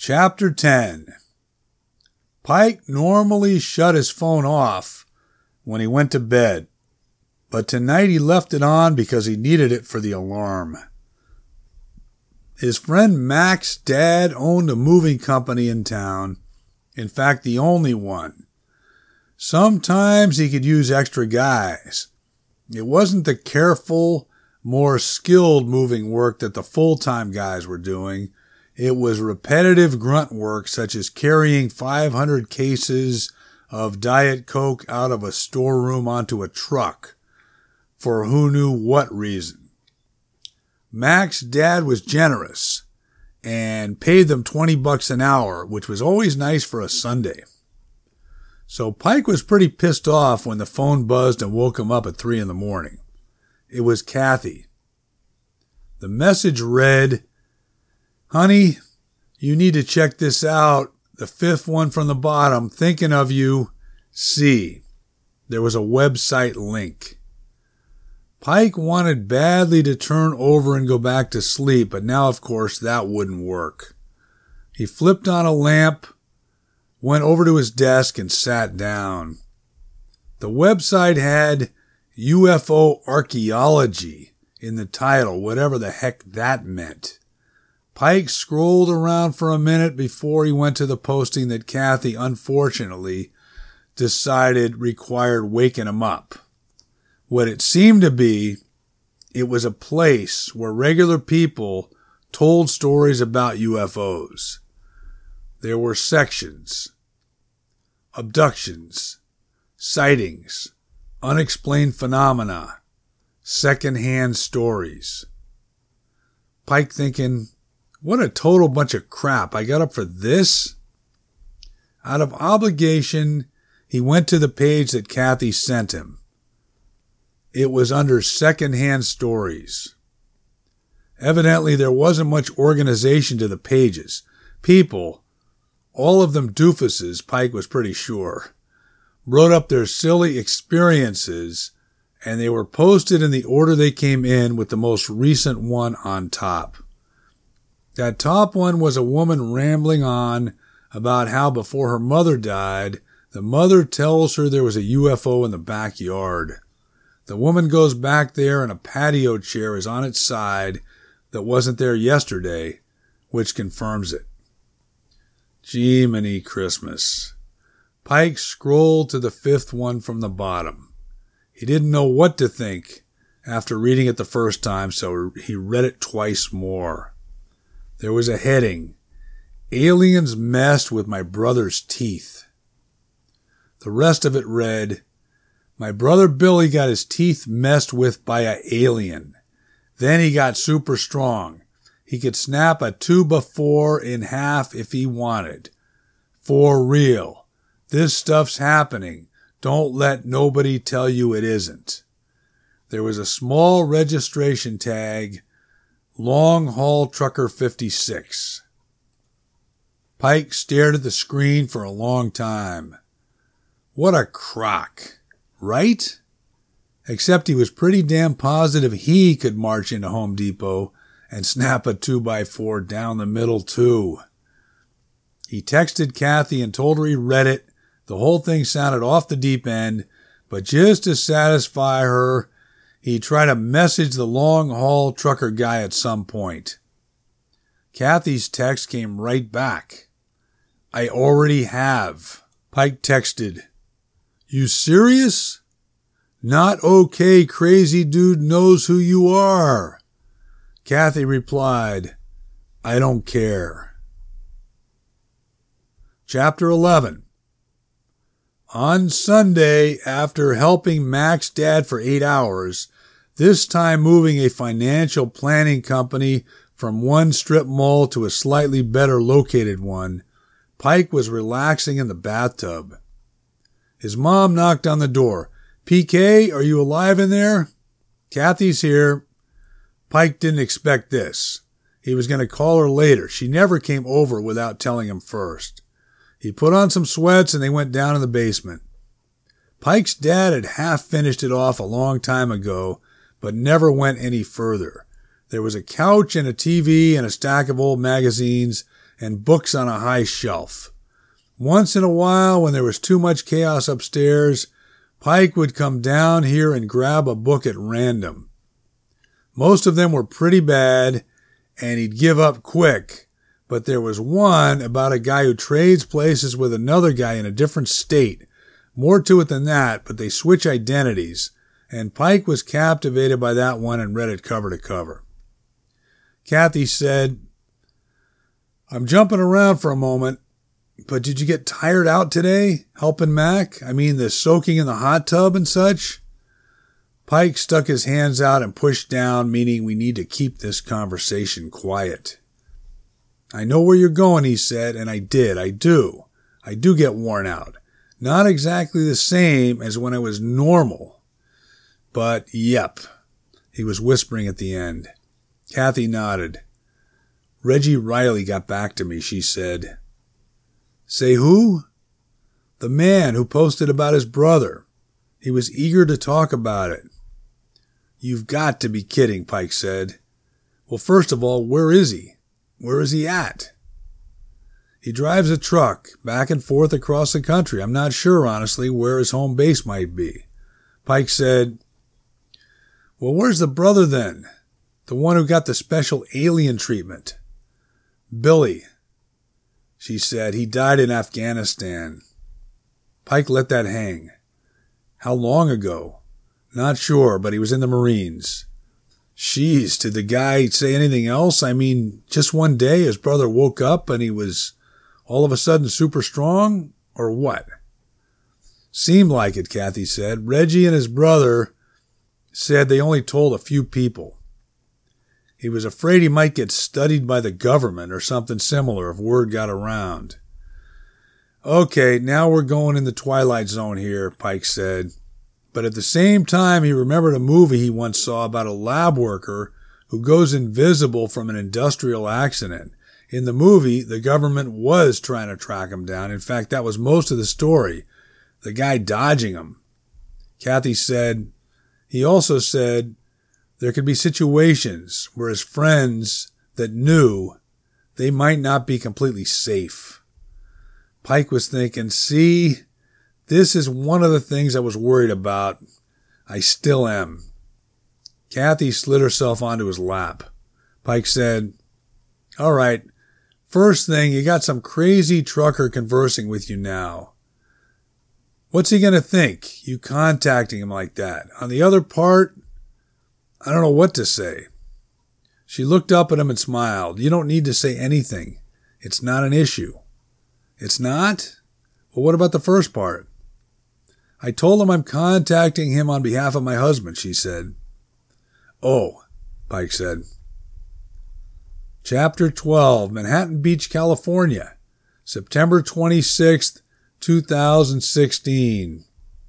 Chapter 10. Pike normally shut his phone off when he went to bed, but tonight he left it on because he needed it for the alarm. His friend Mac's dad owned a moving company in town, in fact the only one. Sometimes he could use extra guys. It wasn't the careful, more skilled moving work that the full-time guys were doing. It was repetitive grunt work such as carrying 500 cases of Diet Coke out of a storeroom onto a truck, for who knew what reason. Mac's dad was generous and paid them $20 an hour, which was always nice for a Sunday. So Pike was pretty pissed off when the phone buzzed and woke him up at 3 a.m. It was Kathy. The message read, "Honey, you need to check this out. The fifth one from the bottom. Thinking of you. C." There was a website link. Pike wanted badly to turn over and go back to sleep, but now, of course, that wouldn't work. He flipped on a lamp, went over to his desk, and sat down. The website had UFO archaeology in the title, whatever the heck that meant. Pike scrolled around for a minute before he went to the posting that Kathy, unfortunately, decided required waking him up. What it seemed to be, it was a place where regular people told stories about UFOs. There were sections: abductions, sightings, unexplained phenomena, secondhand stories. Pike thinking, what a total bunch of crap. I got up for this? Out of obligation, he went to the page that Kathy sent him. It was under secondhand stories. Evidently, there wasn't much organization to the pages. People, all of them doofuses, Pike was pretty sure, wrote up their silly experiences, and they were posted in the order they came in, with the most recent one on top. That top one was a woman rambling on about how before her mother died, the mother tells her there was a UFO in the backyard. The woman goes back there and a patio chair is on its side that wasn't there yesterday, which confirms it. Jiminy Christmas. Pike scrolled to the fifth one from the bottom. He didn't know what to think after reading it the first time, so he read it twice more. There was a heading: "Aliens messed with my brother's teeth." The rest of it read, "My brother Billy got his teeth messed with by an alien. Then he got super strong. He could snap a 2x4 in half if he wanted. For real. This stuff's happening. Don't let nobody tell you it isn't." There was a small registration tag, Long Haul Trucker 56. Pike stared at the screen for a long time. What a crock, right? Except he was pretty damn positive he could march into Home Depot and snap a 2x4 down the middle too. He texted Kathy and told her he read it. The whole thing sounded off the deep end, but just to satisfy her, he tried to message the long-haul trucker guy at some point. Kathy's text came right back. "I already have." Pike texted, "You serious?" "Not okay, crazy dude knows who you are." Kathy replied, "I don't care." Chapter 11. On Sunday, after helping Mac's dad for 8 hours, this time moving a financial planning company from one strip mall to a slightly better located one, Pike was relaxing in the bathtub. His mom knocked on the door. "PK, are you alive in there?" "Kathy's here." Pike didn't expect this. He was going to call her later. She never came over without telling him first. He put on some sweats and they went down in the basement. Pike's dad had half finished it off a long time ago, but never went any further. There was a couch and a TV and a stack of old magazines and books on a high shelf. Once in a while, when there was too much chaos upstairs, Pike would come down here and grab a book at random. Most of them were pretty bad, and he'd give up quick, but there was one about a guy who trades places with another guy in a different state. More to it than that, but they switch identities, and Pike was captivated by that one and read it cover to cover. Kathy said, "I'm jumping around for a moment, but did you get tired out today, helping Mac? I mean, the soaking in the hot tub and such?" Pike stuck his hands out and pushed down, meaning we need to keep this conversation quiet. "I know where you're going," he said, and I did. I do get worn out. Not exactly the same as when I was normal. But, yep, he was whispering at the end. Kathy nodded. "Reggie Riley got back to me," she said. "Say who?" "The man who posted about his brother. He was eager to talk about it." "You've got to be kidding," Pike said. "Well, first of all, where is he? Where is he at?" "He drives a truck back and forth across the country. I'm not sure, honestly, where his home base might be." Pike said, "Well, where's the brother then? The one who got the special alien treatment?" "Billy," she said. "He died in Afghanistan." Pike let that hang. "How long ago?" "Not sure, but he was in the Marines." "Jeez, did the guy say anything else? I mean, just one day his brother woke up and he was all of a sudden super strong, or what?" "Seemed like it," Kathy said. "Reggie and his brother said they only told a few people. He was afraid he might get studied by the government or something similar if word got around." "Okay, now we're going in the Twilight Zone here," Pike said. But at the same time, he remembered a movie he once saw about a lab worker who goes invisible from an industrial accident. In the movie, the government was trying to track him down. In fact, that was most of the story. The guy dodging him. Kathy said, he also said there could be situations where his friends that knew they might not be completely safe. Pike was thinking, see, this is one of the things I was worried about. I still am. Kathy slid herself onto his lap. Pike said, "All right, first thing, you got some crazy trucker conversing with you now. What's he going to think, you contacting him like that? On the other part, I don't know what to say." She looked up at him and smiled. "You don't need to say anything. It's not an issue." "It's not? Well, what about the first part?" "I told him I'm contacting him on behalf of my husband," she said. "Oh," Pike said. Chapter 12, Manhattan Beach, California, September 26th, 2016.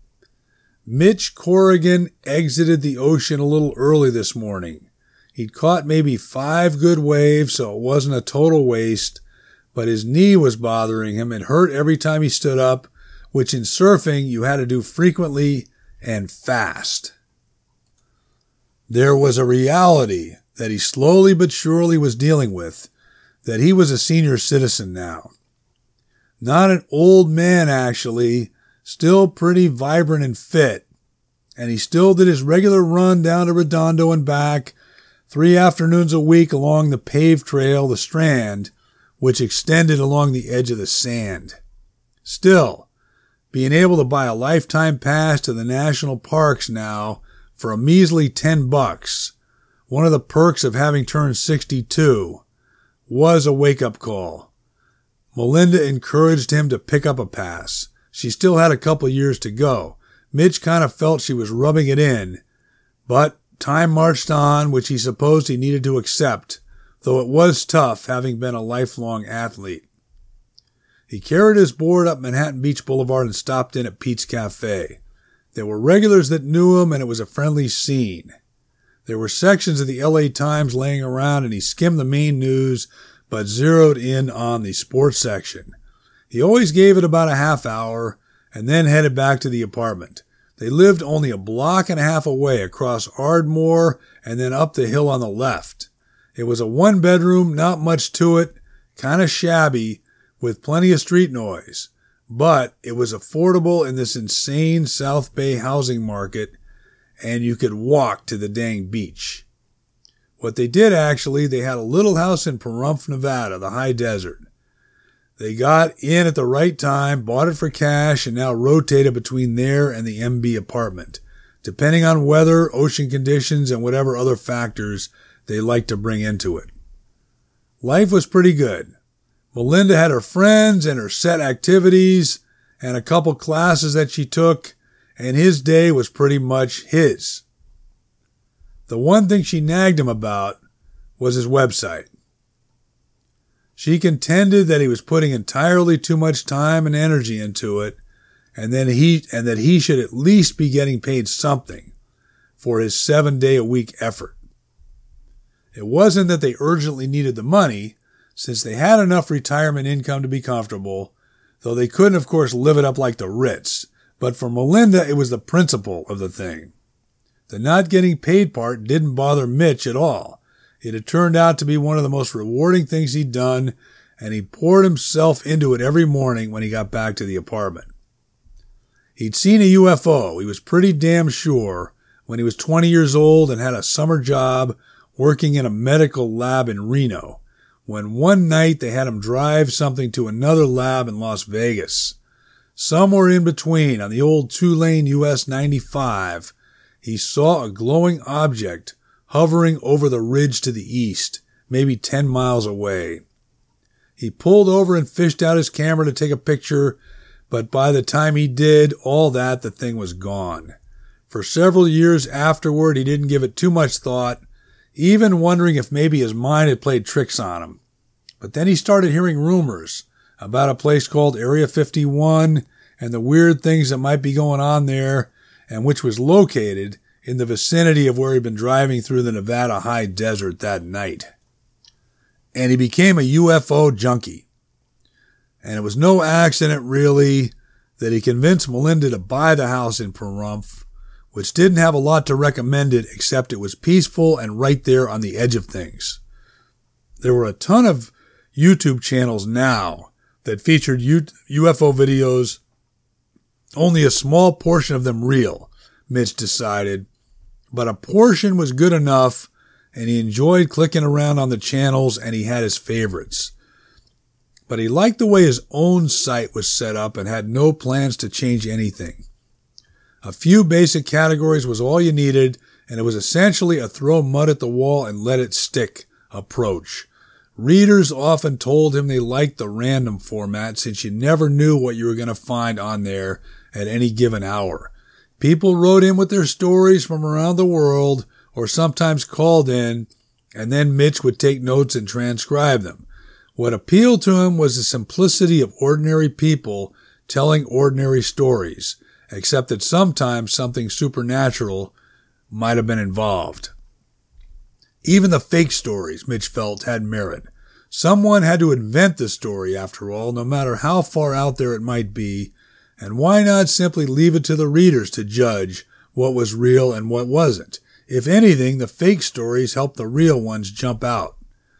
Mitch Corrigan exited the ocean a little early this morning. He'd caught maybe 5 good waves, so it wasn't a total waste, but his knee was bothering him and hurt every time he stood up, which in surfing you had to do frequently and fast. There was a reality that he slowly but surely was dealing with, that he was a senior citizen now. Not an old man, actually, still pretty vibrant and fit, and he still did his regular run down to Redondo and back 3 afternoons a week along the paved trail, the Strand, which extended along the edge of the sand. Still, being able to buy a lifetime pass to the national parks now for a measly $10, one of the perks of having turned 62, was a wake-up call. Melinda encouraged him to pick up a pass. She still had a couple years to go. Mitch kind of felt she was rubbing it in, but time marched on, which he supposed he needed to accept, though it was tough having been a lifelong athlete. He carried his board up Manhattan Beach Boulevard and stopped in at Pete's Cafe. There were regulars that knew him, and it was a friendly scene. There were sections of the LA Times laying around, and he skimmed the main news, but zeroed in on the sports section. He always gave it about a half hour, and then headed back to the apartment. They lived only a block and a half away across Ardmore and then up the hill on the left. It was a 1-bedroom, not much to it, kind of shabby, with plenty of street noise, but it was affordable in this insane South Bay housing market, and you could walk to the dang beach. What they did actually, they had a little house in Pahrump, Nevada, the high desert. They got in at the right time, bought it for cash, and now rotated between there and the MB apartment, depending on weather, ocean conditions, and whatever other factors they liked to bring into it. Life was pretty good. Melinda had her friends and her set activities and a couple classes that she took, and his day was pretty much his. The one thing she nagged him about was his website. She contended that he was putting entirely too much time and energy into it, and that he should at least be getting paid something for his 7-day-a-week effort. It wasn't that they urgently needed the money, since they had enough retirement income to be comfortable, though they couldn't, of course, live it up like the Ritz. But for Melinda, it was the principle of the thing. The not getting paid part didn't bother Mitch at all. It had turned out to be one of the most rewarding things he'd done, and he poured himself into it every morning when he got back to the apartment. He'd seen a UFO, he was pretty damn sure, when he was 20 years old and had a summer job working in a medical lab in Reno, when one night they had him drive something to another lab in Las Vegas. Somewhere in between, on the old 2-lane US 95, he saw a glowing object hovering over the ridge to the east, maybe 10 miles away. He pulled over and fished out his camera to take a picture, but by the time he did all that, the thing was gone. For several years afterward, he didn't give it too much thought, even wondering if maybe his mind had played tricks on him. But then he started hearing rumors about a place called Area 51 and the weird things that might be going on there, and which was located in the vicinity of where he'd been driving through the Nevada high desert that night. And he became a UFO junkie. And it was no accident, really, that he convinced Melinda to buy the house in Pahrump, which didn't have a lot to recommend it except it was peaceful and right there on the edge of things. There were a ton of YouTube channels now that featured UFO videos, only a small portion of them real, Mitch decided, but a portion was good enough, and he enjoyed clicking around on the channels, and he had his favorites. But he liked the way his own site was set up and had no plans to change anything. A few basic categories was all you needed, and it was essentially a throw mud at the wall and let it stick approach. Readers often told him they liked the random format since you never knew what you were going to find on there at any given hour. People wrote in with their stories from around the world or sometimes called in, and then Mitch would take notes and transcribe them. What appealed to him was the simplicity of ordinary people telling ordinary stories, except that sometimes something supernatural might have been involved. Even the fake stories, Mitch felt, had merit. Someone had to invent the story, after all, no matter how far out there it might be, and why not simply leave it to the readers to judge what was real and what wasn't? If anything, the fake stories helped the real ones jump out.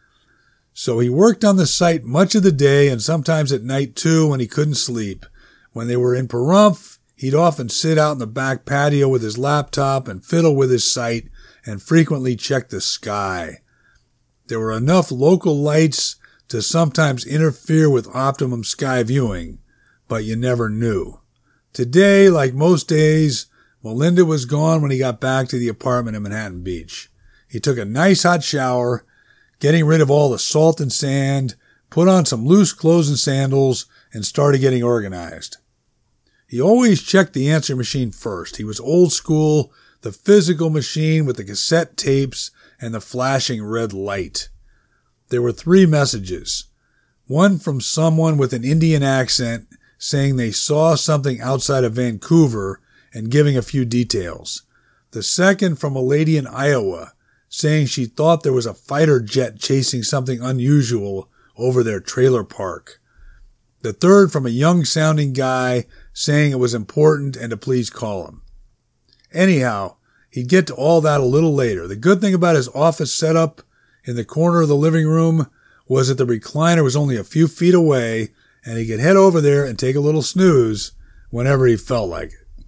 So he worked on the site much of the day and sometimes at night too when he couldn't sleep. When they were in Pahrump, he'd often sit out in the back patio with his laptop and fiddle with his site and frequently check the sky. There were enough local lights to sometimes interfere with optimum sky viewing, but you never knew. Today, like most days, Melinda was gone when he got back to the apartment in Manhattan Beach. He took a nice hot shower, getting rid of all the salt and sand, put on some loose clothes and sandals, and started getting organized. He always checked the answer machine first. He was old school, the physical machine with the cassette tapes and the flashing red light. There were 3 messages. One from someone with an Indian accent saying they saw something outside of Vancouver and giving a few details. The second from a lady in Iowa saying she thought there was a fighter jet chasing something unusual over their trailer park. The third from a young-sounding guy saying it was important and to please call him. Anyhow, he'd get to all that a little later. The good thing about his office setup in the corner of the living room was that the recliner was only a few feet away and he could head over there and take a little snooze whenever he felt like it.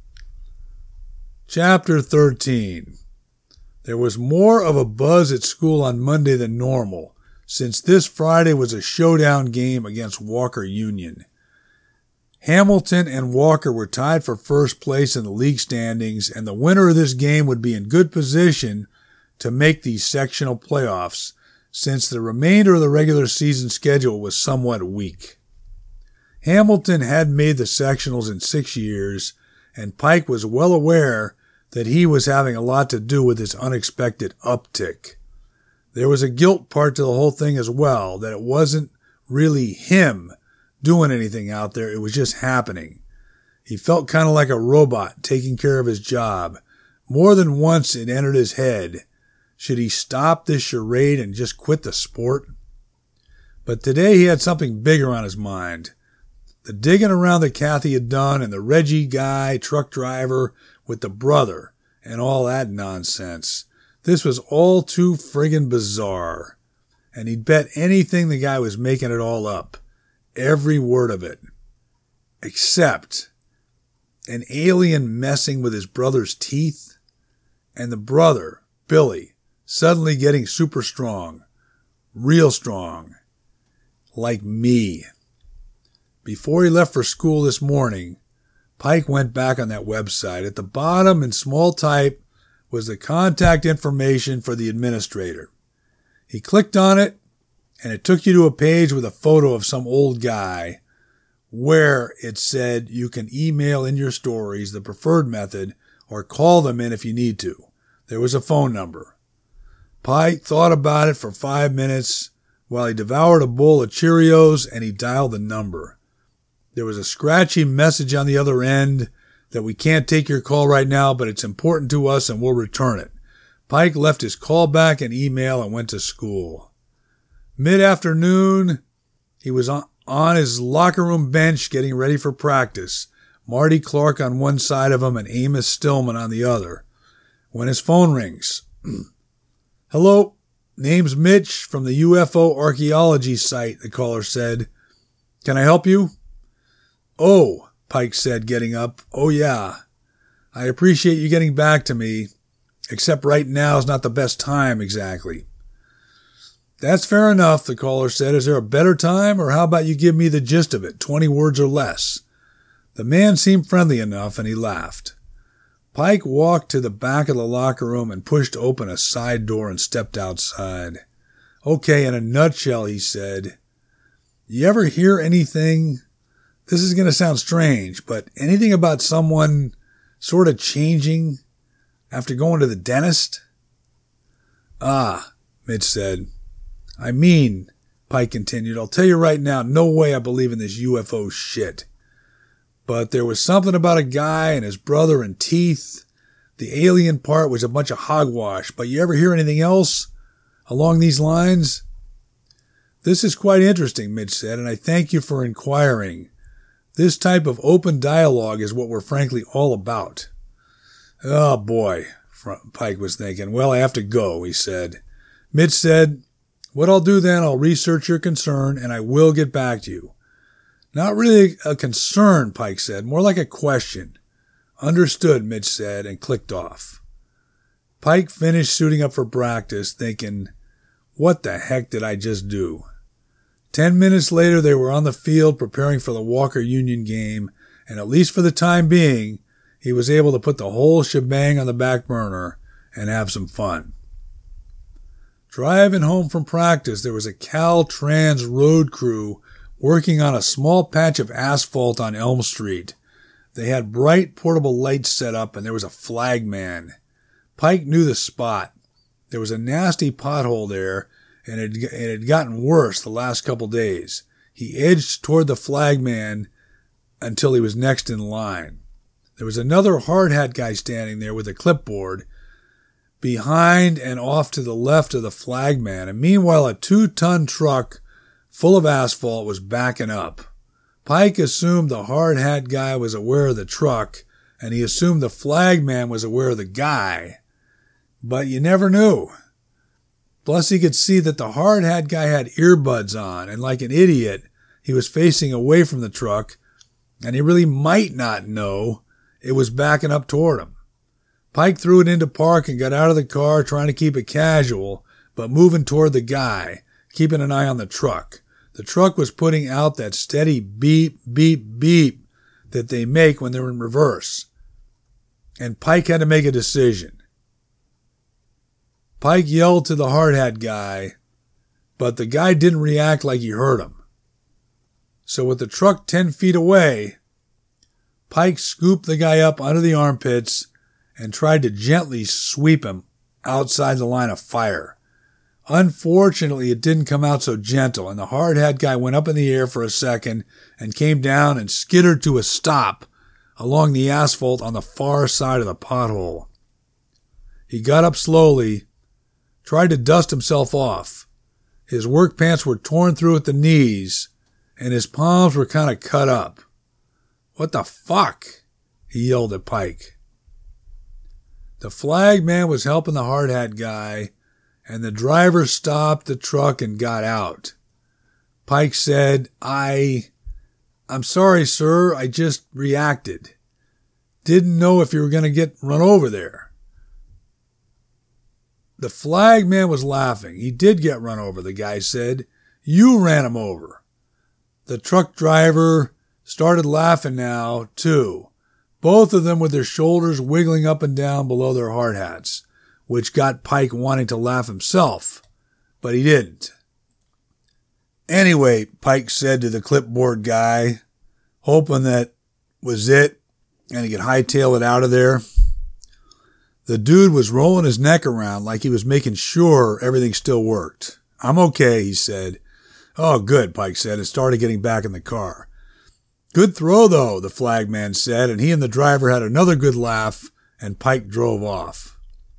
Chapter 13. There was more of a buzz at school on Monday than normal, since this Friday was a showdown game against Walker Union. Hamilton and Walker were tied for first place in the league standings, and the winner of this game would be in good position to make these sectional playoffs, since the remainder of the regular season schedule was somewhat weak. Hamilton hadn't made the sectionals in 6 years, and Pike was well aware that he was having a lot to do with this unexpected uptick. There was a guilt part to the whole thing as well, that it wasn't really him doing anything out there, it was just happening. He felt kind of like a robot taking care of his job. More than once it entered his head. Should he stop this charade and just quit the sport? But today he had something bigger on his mind. The digging around that Kathy had done and the Reggie guy, truck driver, with the brother and all that nonsense. This was all too friggin' bizarre. And he'd bet anything the guy was making it all up. Every word of it. Except an alien messing with his brother's teeth and the brother, Billy, suddenly getting super strong. Real strong. Like me. Before he left for school this morning, Pike went back on that website. At the bottom in small type was the contact information for the administrator. He clicked on it, and it took you to a page with a photo of some old guy where it said you can email in your stories, the preferred method, or call them in if you need to. There was a phone number. Pike thought about it for 5 minutes while he devoured a bowl of Cheerios, and he dialed the number. There was a scratchy message on the other end that we can't take your call right now, but it's important to us and we'll return it. Pike left his call back and email and went to school. Mid-afternoon, he was on his locker room bench getting ready for practice, Marty Clark on one side of him and Amos Stillman on the other, when his phone rings. Hello, name's Mitch from the UFO archaeology site, the caller said. Can I help you? Oh, Pike said, getting up. Oh, yeah. I appreciate you getting back to me, except right now is not the best time exactly. That's fair enough, the caller said. Is there a better time, or how about you give me the gist of it, 20 words or less? The man seemed friendly enough, and he laughed. Pike walked to the back of the locker room and pushed open a side door and stepped outside. Okay, in a nutshell, he said, you ever hear anything? This is going to sound strange, but anything about someone sort of changing after going to the dentist? Ah, Mitch said. I mean, Pike continued, I'll tell you right now, no way I believe in this UFO shit. But there was something about a guy and his brother and teeth. The alien part was a bunch of hogwash, but you ever hear anything else along these lines? This is quite interesting, Mitch said, and I thank you for inquiring. This type of open dialogue is what we're frankly all about. Oh, boy, Pike was thinking. Well, I have to go, he said. Mitch said, what I'll do then, I'll research your concern, and I will get back to you. Not really a concern, Pike said, more like a question. Understood, Mitch said, and clicked off. Pike finished suiting up for practice, thinking, what the heck did I just do? 10 minutes later, they were on the field preparing for the Walker Union game, and at least for the time being, he was able to put the whole shebang on the back burner and have some fun. Driving home from practice, there was a Caltrans road crew working on a small patch of asphalt on Elm Street. They had bright portable lights set up, and there was a flagman. Pike knew the spot. There was a nasty pothole there, and it had gotten worse the last couple days. He edged toward the flagman until he was next in line. There was another hard hat guy standing there with a clipboard behind and off to the left of the flagman, and meanwhile a 2-ton truck full of asphalt was backing up. Pike assumed the hard hat guy was aware of the truck, and he assumed the flagman was aware of the guy. But you never knew. Plus, he could see that the hard hat guy had earbuds on, and like an idiot, he was facing away from the truck, and he really might not know it was backing up toward him. Pike threw it into park and got out of the car, trying to keep it casual, but moving toward the guy, keeping an eye on the truck. The truck was putting out that steady beep, beep, beep that they make when they're in reverse. And Pike had to make a decision. Pike yelled to the hard hat guy, but the guy didn't react like he heard him. So with the truck 10 feet away, Pike scooped the guy up under the armpits and tried to gently sweep him outside the line of fire. Unfortunately, it didn't come out so gentle, and the hard hat guy went up in the air for a second and came down and skittered to a stop along the asphalt on the far side of the pothole. He got up slowly, tried to dust himself off. His work pants were torn through at the knees, and his palms were kind of cut up. "What the fuck?" he yelled at Pike. The flag man was helping the hard hat guy, and the driver stopped the truck and got out. Pike said, I'm sorry, sir. I just reacted. Didn't know if you were going to get run over there." The flag man was laughing. "He did get run over," the guy said. "You ran him over." The truck driver started laughing now, too. Both of them with their shoulders wiggling up and down below their hard hats, which got Pike wanting to laugh himself, but he didn't. "Anyway," Pike said to the clipboard guy, hoping that was it and he could hightail it out of there. The dude was rolling his neck around like he was making sure everything still worked. "I'm okay," he said. "Oh, good," Pike said, and started getting back in the car. "Good throw, though," the flagman said, and he and the driver had another good laugh, and Pike drove off.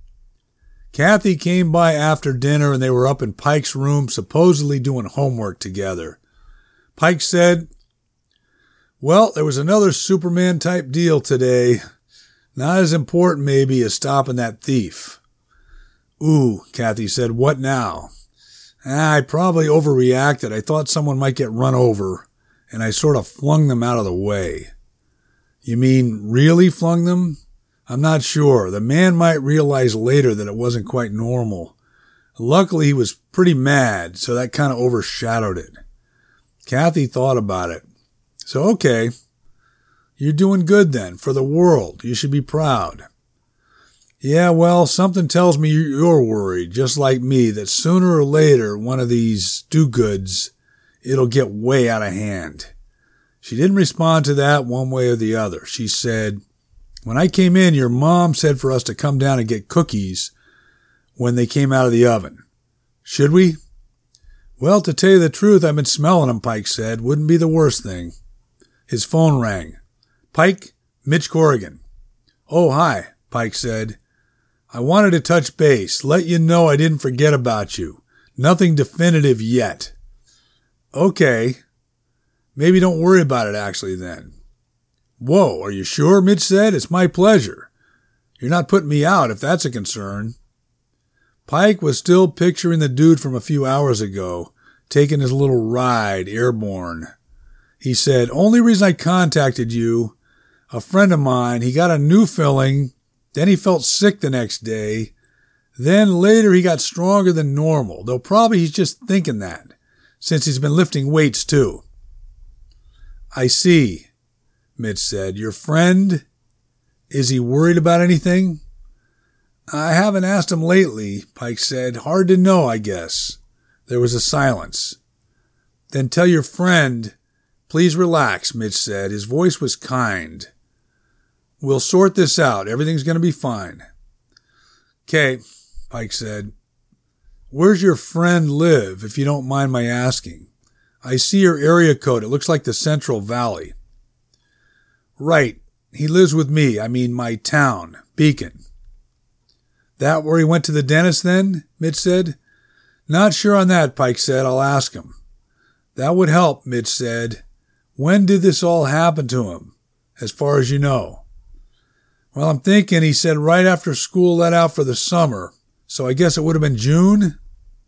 Kathy came by after dinner, and they were up in Pike's room supposedly doing homework together. Pike said, "Well, there was another Superman-type deal today. Not as important, maybe, as stopping that thief." "Ooh," Kathy said, "what now?" "I probably overreacted. I thought someone might get run over, and I sort of flung them out of the way." "You mean really flung them?" "I'm not sure. The man might realize later that it wasn't quite normal. Luckily, he was pretty mad, so that kind of overshadowed it." Kathy thought about it. "So, okay. You're doing good then, for the world. You should be proud." "Yeah, well, something tells me you're worried, just like me, that sooner or later, one of these do-goods, it'll get way out of hand." She didn't respond to that one way or the other. She said, "When I came in, your mom said for us to come down and get cookies when they came out of the oven. Should we?" "Well, to tell you the truth, I've been smelling them," Pike said. "Wouldn't be the worst thing." His phone rang. "Pike, Mitch Corrigan." "Oh, hi," Pike said. "I wanted to touch base, let you know I didn't forget about you. Nothing definitive yet." "Okay. Maybe don't worry about it actually then." "Whoa, are you sure?" Mitch said. "It's my pleasure. You're not putting me out if that's a concern." Pike was still picturing the dude from a few hours ago, taking his little ride airborne. He said, "Only reason I contacted you, a friend of mine, he got a new filling, then he felt sick the next day, then later he got stronger than normal, though probably he's just thinking that, since he's been lifting weights too." "I see," Mitch said. "Your friend, is he worried about anything?" "I haven't asked him lately," Pike said. "Hard to know, I guess." There was a silence. "Then tell your friend, please relax," Mitch said. His voice was kind. "We'll sort this out. Everything's going to be fine." "Okay," Pike said. "Where's your friend live, if you don't mind my asking? I see your area code. It looks like the Central Valley." "Right. He lives with me. I mean, my town, Beacon." "That where he went to the dentist then?" Mitch said. "Not sure on that," Pike said. "I'll ask him." "That would help," Mitch said. "When did this all happen to him, as far as you know?" "Well, I'm thinking he said right after school let out for the summer, so I guess it would have been June."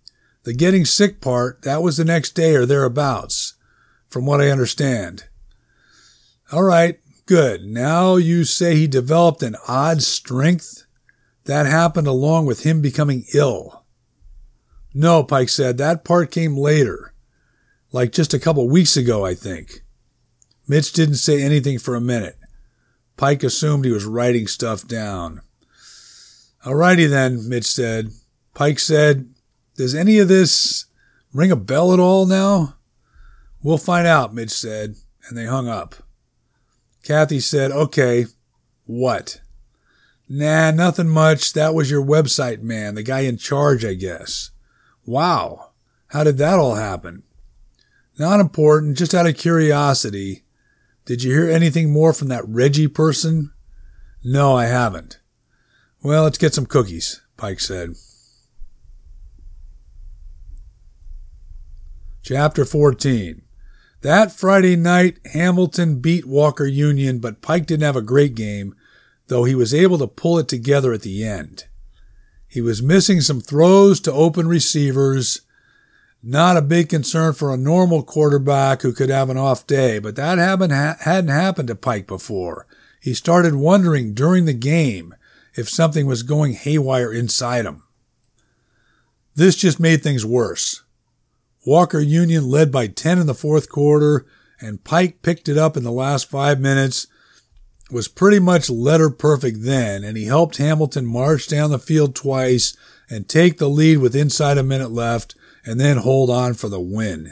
The getting sick part, that was the next day or thereabouts, from what I understand. All right, good. Now you say he developed an odd strength? That happened along with him becoming ill. No, Pike said, that part came later. Like just a couple weeks ago, I think. Mitch didn't say anything for a minute. Pike assumed he was writing stuff down. All righty then, Mitch said. Pike said, does any of this ring a bell at all now? We'll find out, Mitch said, and they hung up. Kathy said, okay, what? Nah, nothing much. That was your website man, the guy in charge, I guess. Wow, how did that all happen? Not important, just out of curiosity. Did you hear anything more from that Reggie person? No, I haven't. Well, let's get some cookies, Pike said. Chapter 14. That Friday night, Hamilton beat Walker Union, but Pike didn't have a great game, though he was able to pull it together at the end. He was missing some throws to open receivers. Not a big concern for a normal quarterback who could have an off day, but that hadn't happened to Pike before. He started wondering during the game if something was going haywire inside him. This just made things worse. Walker Union led by 10 in the fourth quarter, and Pike picked it up in the last 5 minutes, was pretty much letter perfect then, and he helped Hamilton march down the field twice and take the lead with inside a minute left, and then hold on for the win.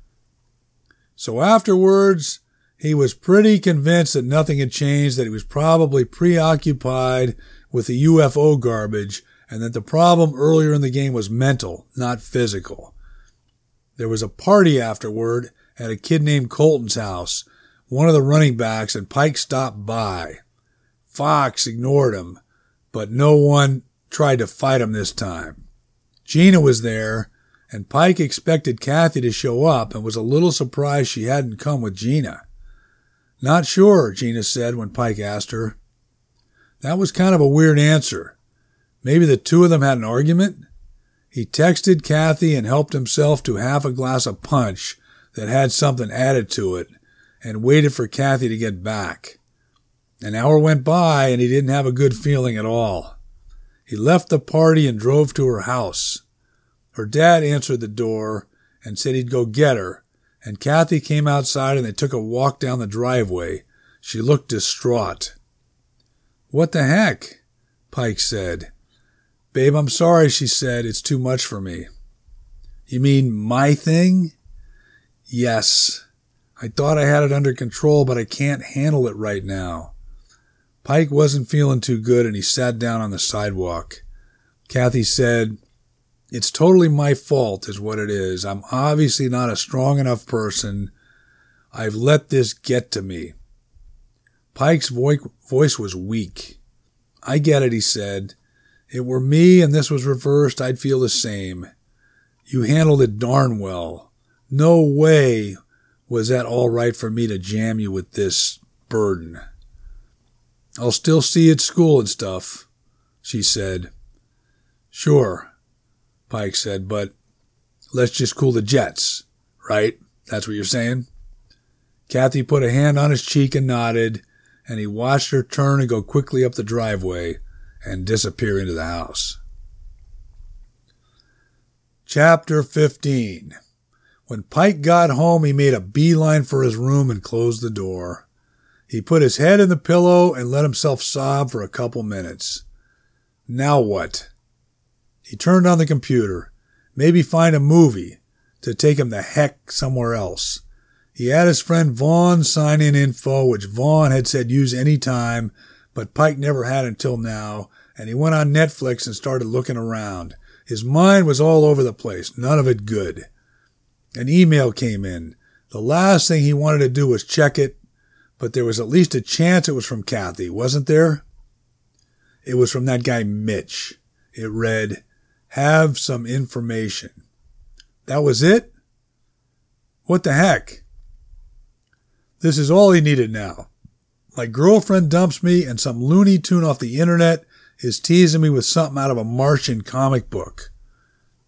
So afterwards, he was pretty convinced that nothing had changed, that he was probably preoccupied with the UFO garbage, and that the problem earlier in the game was mental, not physical. There was a party afterward at a kid named Colton's house, one of the running backs, and Pike stopped by. Fox ignored him, but no one tried to fight him this time. Gina was there, and Pike expected Kathy to show up and was a little surprised she hadn't come with Gina. Not sure, Gina said when Pike asked her. That was kind of a weird answer. Maybe the two of them had an argument? He texted Kathy and helped himself to half a glass of punch that had something added to it and waited for Kathy to get back. An hour went by and he didn't have a good feeling at all. He left the party and drove to her house. Her dad answered the door and said he'd go get her, and Kathy came outside and they took a walk down the driveway. She looked distraught. What the heck? Pike said. Babe, I'm sorry, she said. It's too much for me. You mean my thing? Yes. I thought I had it under control, but I can't handle it right now. Pike wasn't feeling too good and he sat down on the sidewalk. Kathy said, It's totally my fault is what it is. I'm obviously not a strong enough person. I've let this get to me. Pike's voice was weak. I get it, he said. It were me and this was reversed, I'd feel the same. You handled it darn well. No way was that all right for me to jam you with this burden. I'll still see you at school and stuff, she said. Sure, Pike said, but let's just cool the jets, right? That's what you're saying? Kathy put a hand on his cheek and nodded, and he watched her turn and go quickly up the driveway and disappear into the house. Chapter 15. When Pike got home, he made a beeline for his room and closed the door. He put his head in the pillow and let himself sob for a couple minutes. Now what? He turned on the computer. Maybe find a movie to take him the heck somewhere else. He had his friend Vaughn sign in info, which Vaughn had said use any time, but Pike never had until now, and he went on Netflix and started looking around. His mind was all over the place, none of it good. An email came in. The last thing he wanted to do was check it, but there was at least a chance it was from Kathy, wasn't there? It was from that guy Mitch. It read, Have some information. That was it? What the heck? This is all he needed now. My girlfriend dumps me and some Looney Tune off the internet is teasing me with something out of a Martian comic book.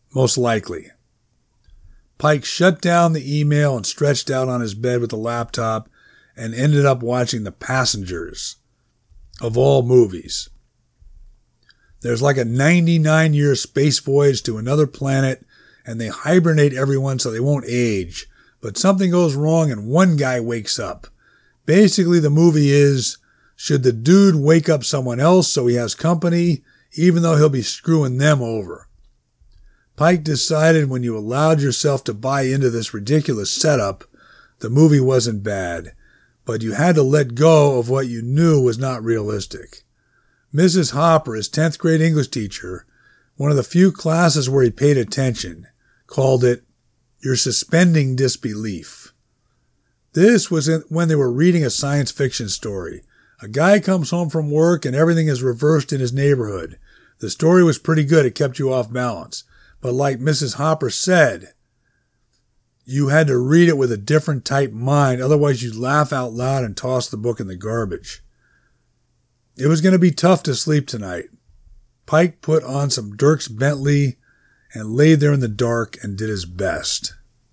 Most likely. Pike shut down the email and stretched out on his bed with the laptop and ended up watching The Passengers. Of all movies. There's like a 99-year space voyage to another planet, and they hibernate everyone so they won't age. But something goes wrong and one guy wakes up. Basically, the movie is, should the dude wake up someone else so he has company, even though he'll be screwing them over? Pike decided when you allowed yourself to buy into this ridiculous setup, the movie wasn't bad. But you had to let go of what you knew was not realistic. Mrs. Hopper, his 10th grade English teacher, one of the few classes where he paid attention, called it, "You're suspending disbelief." This was when they were reading a science fiction story. A guy comes home from work and everything is reversed in his neighborhood. The story was pretty good. It kept you off balance. But like Mrs. Hopper said, you had to read it with a different type mind, otherwise you'd laugh out loud and toss the book in the garbage. It was going to be tough to sleep tonight. Pike put on some Dierks Bentley and lay there in the dark and did his best.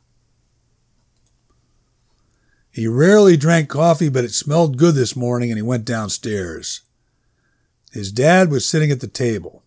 He rarely drank coffee, but it smelled good this morning and he went downstairs. His dad was sitting at the table.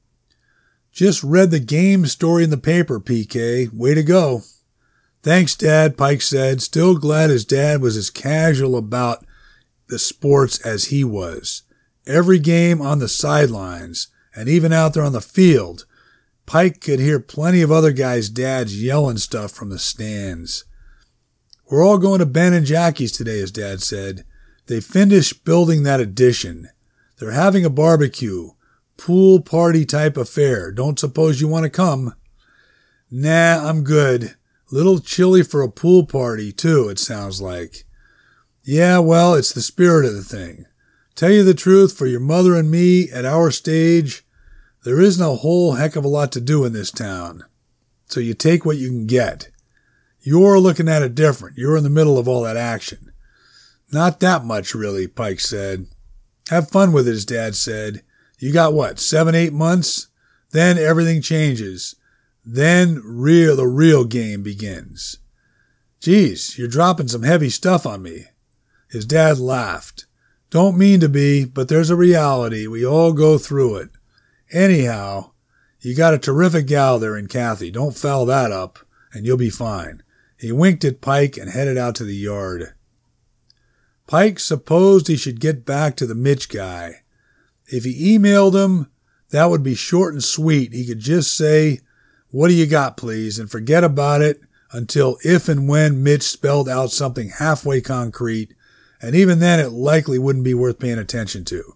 "Just read the game story in the paper, PK. Way to go." "Thanks, Dad," Pike said, still glad his dad was as casual about the sports as he was. Every game on the sidelines, and even out there on the field, Pike could hear plenty of other guys' dads yelling stuff from the stands. "We're all going to Ben and Jackie's today," his dad said. "They finished building that addition. They're having a barbecue, pool party type affair. Don't suppose you want to come?" "Nah, I'm good. Little chilly for a pool party, too, it sounds like." "Yeah, well, it's the spirit of the thing. Tell you the truth, for your mother and me, at our stage, there isn't a whole heck of a lot to do in this town. So you take what you can get. You're looking at it different. You're in the middle of all that action." "Not that much, really," Pike said. "Have fun with it," his dad said. "You got what, 7, 8 months? Then everything changes. Then the real game begins." "Geez, you're dropping some heavy stuff on me." His dad laughed. "Don't mean to be, but there's a reality. We all go through it. Anyhow, you got a terrific gal there in Kathy. Don't foul that up, and you'll be fine." He winked at Pike and headed out to the yard. Pike supposed he should get back to the Mitch guy. If he emailed him, that would be short and sweet. He could just say, "What do you got, please?" and forget about it until if and when Mitch spelled out something halfway concrete, and even then it likely wouldn't be worth paying attention to.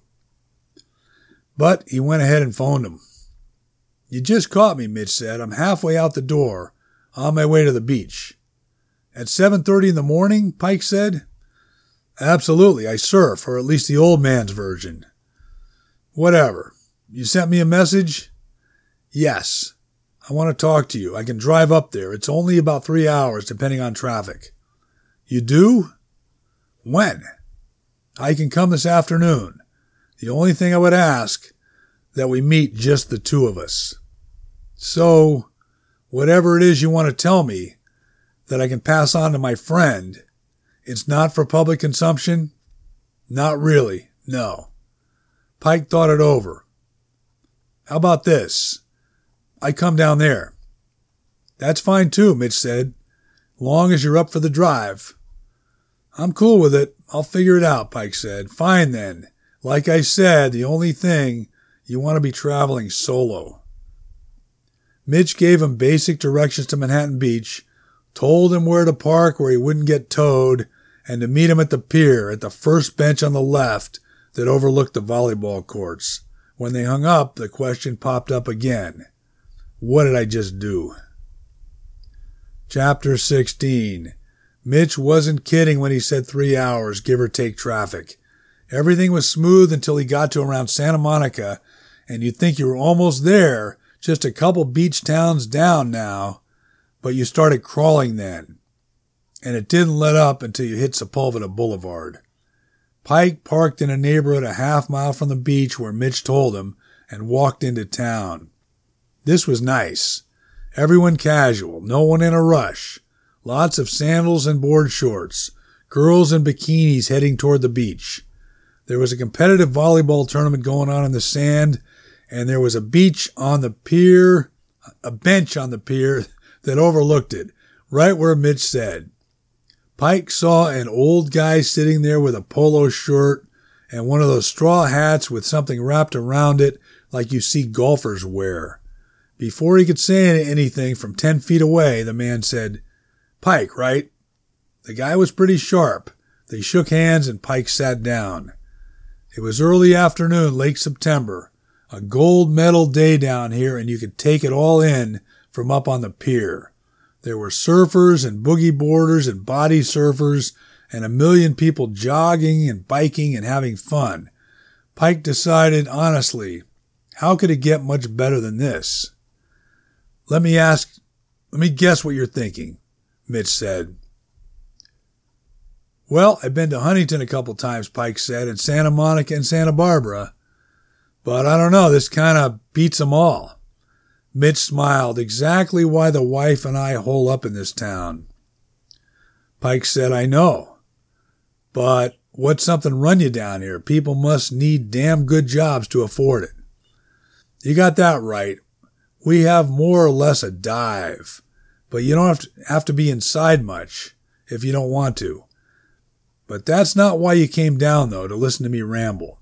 But he went ahead and phoned him. "You just caught me," Mitch said. "I'm halfway out the door, on my way to the beach." "At 7:30 in the morning?" Pike said. "Absolutely. I surf, or at least the old man's version." "Whatever. You sent me a message?" "Yes. I want to talk to you. I can drive up there. It's only about 3 hours, depending on traffic." "You do? When?" "I can come this afternoon. The only thing I would ask, that we meet just the two of us." "So, whatever it is you want to tell me, that I can pass on to my friend, it's not for public consumption?" "Not really, no." Pike thought it over. "How about this? I come down there." "That's fine too," Mitch said. "Long as you're up for the drive." "I'm cool with it. I'll figure it out," Pike said. "Fine then. Like I said, the only thing, you want to be traveling solo." Mitch gave him basic directions to Manhattan Beach, told him where to park where he wouldn't get towed, and to meet him at the pier at the first bench on the left that overlooked the volleyball courts. When they hung up, the question popped up again. What did I just do? Chapter 16. Mitch wasn't kidding when he said 3 hours, give or take traffic. Everything was smooth until he got to around Santa Monica, and you'd think you were almost there, just a couple beach towns down now, but you started crawling then. And it didn't let up until you hit Sepulveda Boulevard. Pike parked in a neighborhood a half-mile from the beach where Mitch told him and walked into town. This was nice. Everyone casual, no one in a rush. Lots of sandals and board shorts. Girls in bikinis heading toward the beach. There was a competitive volleyball tournament going on in the sand, and there was a bench on the pier that overlooked it, right where Mitch said. Pike saw an old guy sitting there with a polo shirt and one of those straw hats with something wrapped around it like you see golfers wear. Before he could say anything from 10 feet away, the man said, "Pike, right?" The guy was pretty sharp. They shook hands and Pike sat down. It was early afternoon, late September, a gold medal day down here, and you could take it all in from up on the pier. There were surfers and boogie boarders and body surfers and a million people jogging and biking and having fun. Pike decided, honestly, how could it get much better than this? Let me guess what you're thinking, Mitch said. Well, I've been to Huntington a couple times, Pike said, and Santa Monica and Santa Barbara. But I don't know, this kind of beats them all. Mitch smiled, exactly why the wife and I hole up in this town. Pike said, I know. But what's something run you down here? People must need damn good jobs to afford it. You got that right. We have more or less a dive. But you don't have to be inside much if you don't want to. But that's not why you came down, though, to listen to me ramble.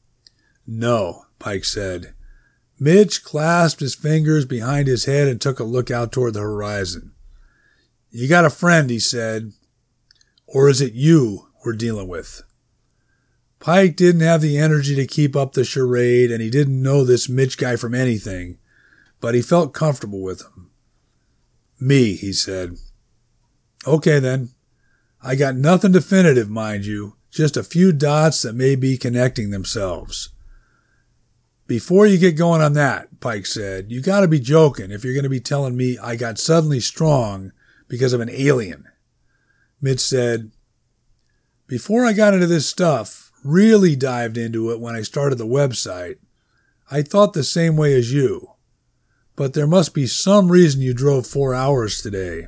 No, Pike said. Mitch clasped his fingers behind his head and took a look out toward the horizon. You got a friend, he said. Or is it you we're dealing with? Pike didn't have the energy to keep up the charade, and he didn't know this Mitch guy from anything, but he felt comfortable with him. Me, he said. Okay, then. I got nothing definitive, mind you, just a few dots that may be connecting themselves. Before you get going on that, Pike said, you got to be joking if you're going to be telling me I got suddenly strong because of an alien. Mitch said, before I got into this stuff, really dived into it when I started the website, I thought the same way as you. But there must be some reason you drove 4 hours today.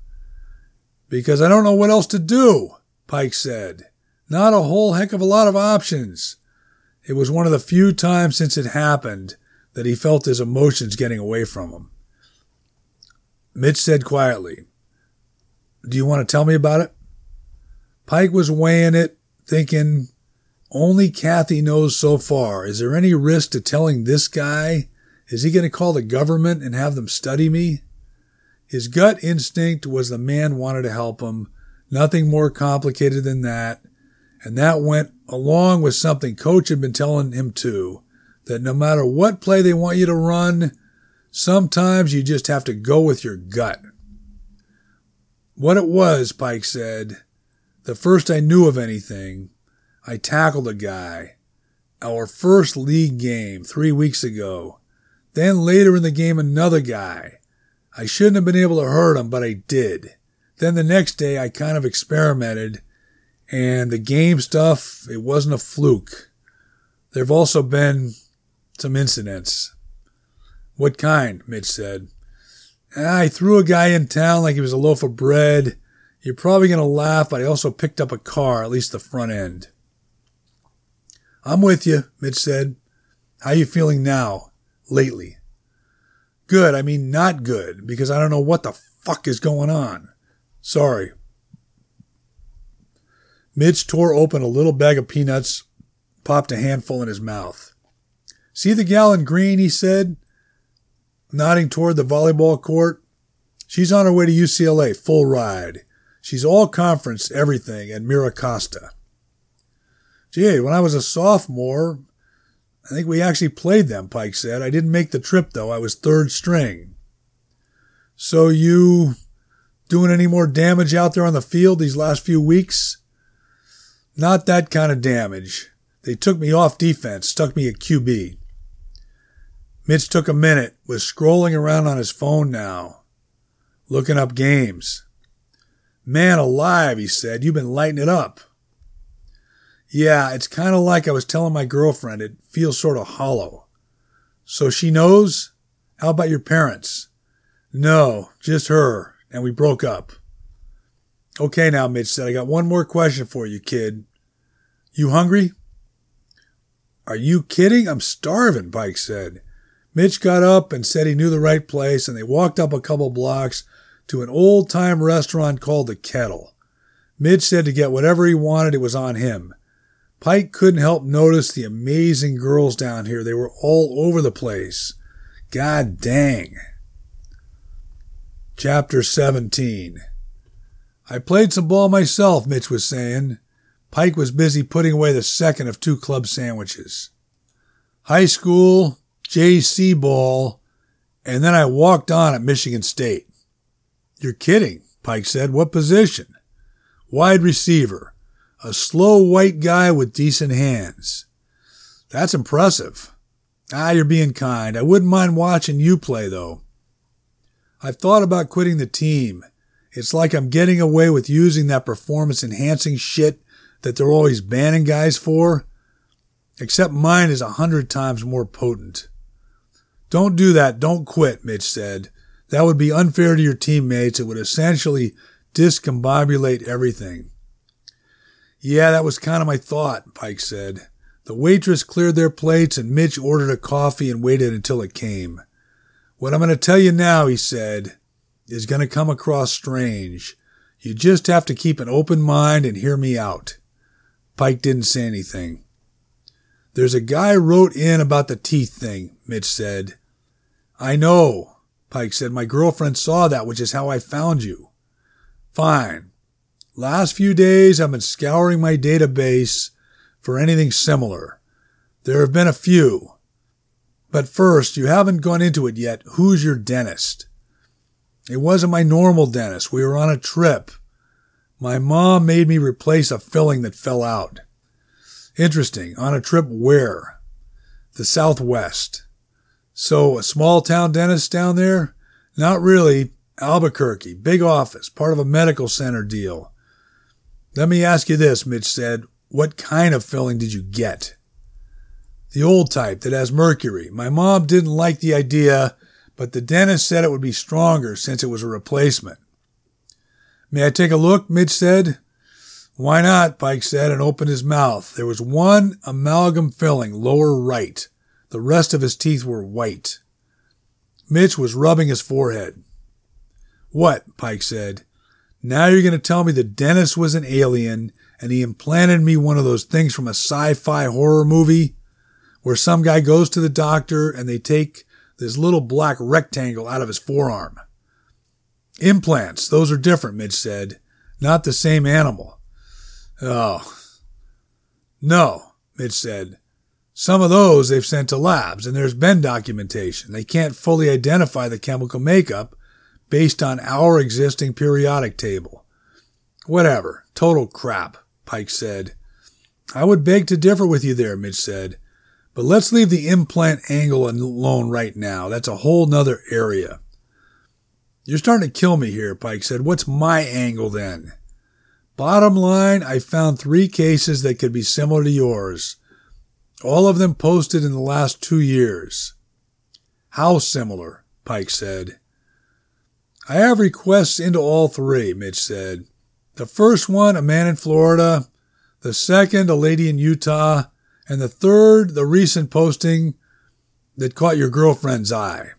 Because I don't know what else to do, Pike said. Not a whole heck of a lot of options. It was one of the few times since it happened that he felt his emotions getting away from him. Mitch said quietly, do you want to tell me about it? Pike was weighing it, thinking, only Kathy knows so far. Is there any risk to telling this guy? Is he going to call the government and have them study me? His gut instinct was the man wanted to help him, nothing more complicated than that, and that went along with something Coach had been telling him too, that no matter what play they want you to run, sometimes you just have to go with your gut. What it was, Pike said, the first I knew of anything, I tackled a guy. Our first league game 3 weeks ago. Then later in the game, another guy. I shouldn't have been able to hurt him, but I did. Then the next day, I kind of experimented, and the game stuff, it wasn't a fluke. There have also been some incidents. What kind? Mitch said. I threw a guy in town like he was a loaf of bread. You're probably going to laugh, but I also picked up a car, at least the front end. I'm with you, Mitch said. How you feeling now, lately? Good, I mean not good, because I don't know what the fuck is going on. Sorry. Mitch tore open a little bag of peanuts, popped a handful in his mouth. See the gal in green, he said, nodding toward the volleyball court. She's on her way to UCLA, full ride. She's all conference, everything, at Mira Costa. Gee, when I was a sophomore, I think we actually played them, Pike said. I didn't make the trip, though. I was third string. So you doing any more damage out there on the field these last few weeks? Not that kind of damage. They took me off defense, stuck me at QB. Mitch took a minute, was scrolling around on his phone now, looking up games. Man alive, he said, you've been lighting it up. Yeah, it's kind of like I was telling my girlfriend. It feels sort of hollow. So she knows? How about your parents? No, just her, and we broke up. Okay now, Mitch said, I got one more question for you, kid. You hungry? Are you kidding? I'm starving, Pike said. Mitch got up and said he knew the right place, and they walked up a couple blocks to an old-time restaurant called The Kettle. Mitch said to get whatever he wanted, it was on him. Pike couldn't help notice the amazing girls down here. They were all over the place. God dang. Chapter 17. I played some ball myself, Mitch was saying. Pike was busy putting away the second of 2 club sandwiches. High school, JC ball, and then I walked on at Michigan State. You're kidding, Pike said. What position? Wide receiver. A slow white guy with decent hands. That's impressive. You're being kind. I wouldn't mind watching you play, though. I've thought about quitting the team. It's like I'm getting away with using that performance-enhancing shit that they're always banning guys for. Except mine is 100 times more potent. Don't do that. Don't quit, Mitch said. That would be unfair to your teammates. It would essentially discombobulate everything. Yeah, that was kind of my thought, Pike said. The waitress cleared their plates and Mitch ordered a coffee and waited until it came. What I'm going to tell you now, he said, is going to come across strange. You just have to keep an open mind and hear me out. Pike didn't say anything. There's a guy wrote in about the teeth thing, Mitch said. I know, Pike said. My girlfriend saw that, which is how I found you. Fine. Last few days I've been scouring my database for anything similar. There have been a few. But first, you haven't gone into it yet. Who's your dentist? It wasn't my normal dentist. We were on a trip. My mom made me replace a filling that fell out. Interesting. On a trip where? The Southwest. So, a small-town dentist down there? Not really. Albuquerque. Big office. Part of a medical center deal. Let me ask you this, Mitch said. What kind of filling did you get? The old type that has mercury. My mom didn't like the idea, but the dentist said it would be stronger since it was a replacement. May I take a look? Mitch said. Why not? Pike said and opened his mouth. There was one amalgam filling, lower right. The rest of his teeth were white. Mitch was rubbing his forehead. What? Pike said. Now you're going to tell me the dentist was an alien and he implanted me one of those things from a sci-fi horror movie where some guy goes to the doctor and they take this little black rectangle out of his forearm. Implants, those are different, Mitch said. Not the same animal. Oh. No, Mitch said. Some of those they've sent to labs, and there's been documentation. They can't fully identify the chemical makeup based on our existing periodic table. Whatever. Total crap, Pike said. I would beg to differ with you there, Mitch said. But let's leave the implant angle alone right now. That's a whole nother area. You're starting to kill me here, Pike said. What's my angle then? Bottom line, I found 3 cases that could be similar to yours. All of them posted in the last 2 years. How similar? Pike said. I have requests into all 3, Mitch said. The first one, a man in Florida. The second, a lady in Utah. And the third, the recent posting that caught your girlfriend's eye.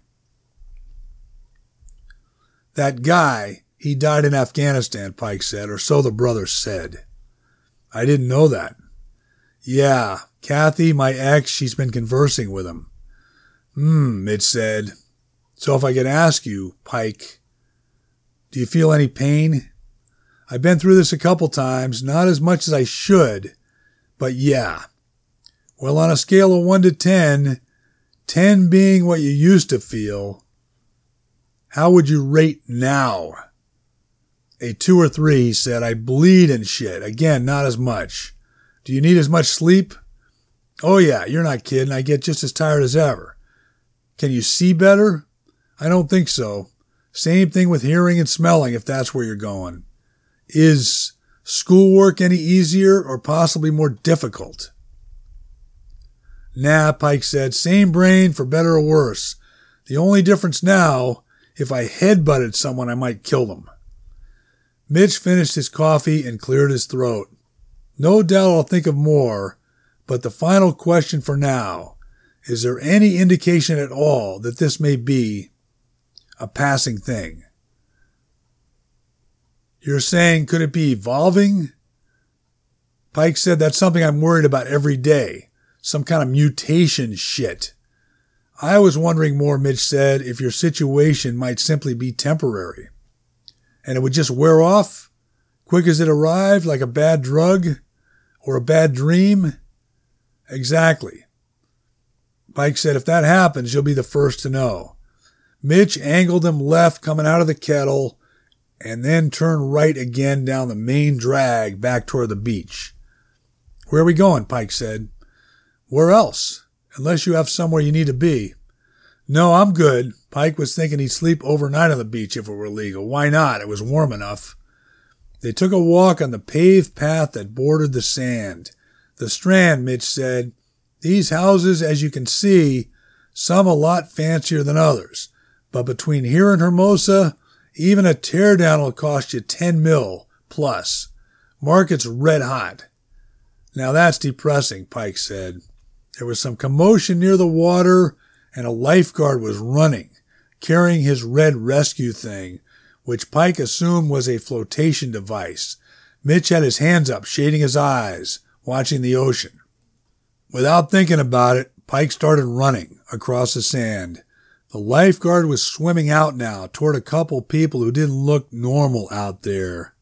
That guy, he died in Afghanistan, Pike said, or so the brother said. I didn't know that. Yeah, Kathy, my ex, she's been conversing with him. Mitch said. So if I could ask you, Pike, do you feel any pain? I've been through this a couple times, not as much as I should, but yeah. Well, on a scale of 1 to 10, 10 being what you used to feel, how would you rate now? A 2 or 3, he said. I bleed and shit. Again, not as much. Do you need as much sleep? Oh yeah, you're not kidding. I get just as tired as ever. Can you see better? I don't think so. Same thing with hearing and smelling, if that's where you're going. Is schoolwork any easier or possibly more difficult? Nah, Pike said. Same brain for better or worse. The only difference now If I headbutted someone, I might kill them. Mitch finished his coffee and cleared his throat. No doubt I'll think of more, but the final question for now, is there any indication at all that this may be a passing thing? You're saying, could it be evolving? Pike said, that's something I'm worried about every day. Some kind of mutation shit. I was wondering more, Mitch said, if your situation might simply be temporary. And it would just wear off, quick as it arrived, like a bad drug or a bad dream? Exactly. Pike said, if that happens, you'll be the first to know. Mitch angled him left coming out of the kettle and then turned right again down the main drag back toward the beach. Where are we going? Pike said. Where else? Unless you have somewhere you need to be. No, I'm good. Pike was thinking he'd sleep overnight on the beach if it were legal. Why not? It was warm enough. They took a walk on the paved path that bordered the sand. The Strand, Mitch said. These houses, as you can see, some a lot fancier than others. But between here and Hermosa, even a teardown will cost you 10 mil plus. Market's red hot. Now that's depressing, Pike said. There was some commotion near the water, and a lifeguard was running, carrying his red rescue thing, which Pike assumed was a flotation device. Mitch had his hands up, shading his eyes, watching the ocean. Without thinking about it, Pike started running across the sand. The lifeguard was swimming out now toward a couple people who didn't look normal out there.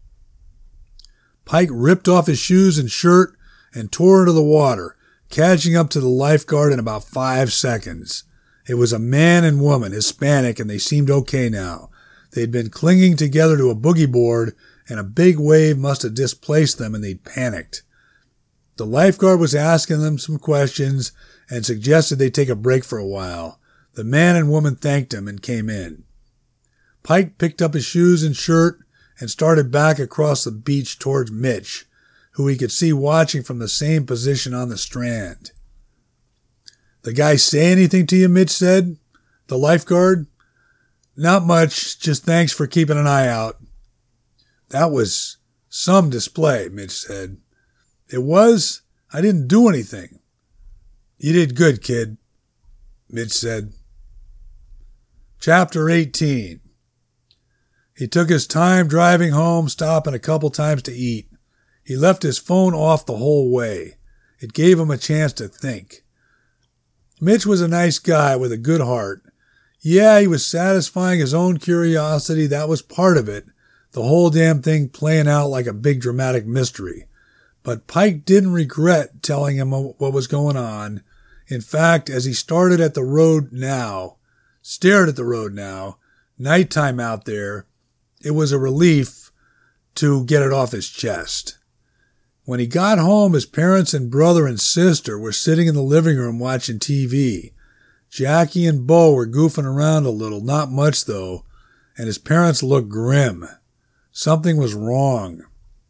Pike ripped off his shoes and shirt and tore into the water, catching up to the lifeguard in about 5 seconds. It was a man and woman, Hispanic, and they seemed okay now. They'd been clinging together to a boogie board, and a big wave must have displaced them, and they'd panicked. The lifeguard was asking them some questions and suggested they take a break for a while. The man and woman thanked him and came in. Pike picked up his shoes and shirt and started back across the beach towards Mitch, who he could see watching from the same position on the Strand. The guy say anything to you, Mitch said. The lifeguard? Not much, just thanks for keeping an eye out. That was some display, Mitch said. It was? I didn't do anything. You did good, kid, Mitch said. Chapter 18. He took his time driving home, stopping a couple times to eat. He left his phone off the whole way. It gave him a chance to think. Mitch was a nice guy with a good heart. Yeah, he was satisfying his own curiosity. That was part of it. The whole damn thing playing out like a big dramatic mystery. But Pike didn't regret telling him what was going on. In fact, as he stared at the road now, nighttime out there, it was a relief to get it off his chest. When he got home, his parents and brother and sister were sitting in the living room watching TV. Jackie and Bo were goofing around a little, not much though, and his parents looked grim. Something was wrong.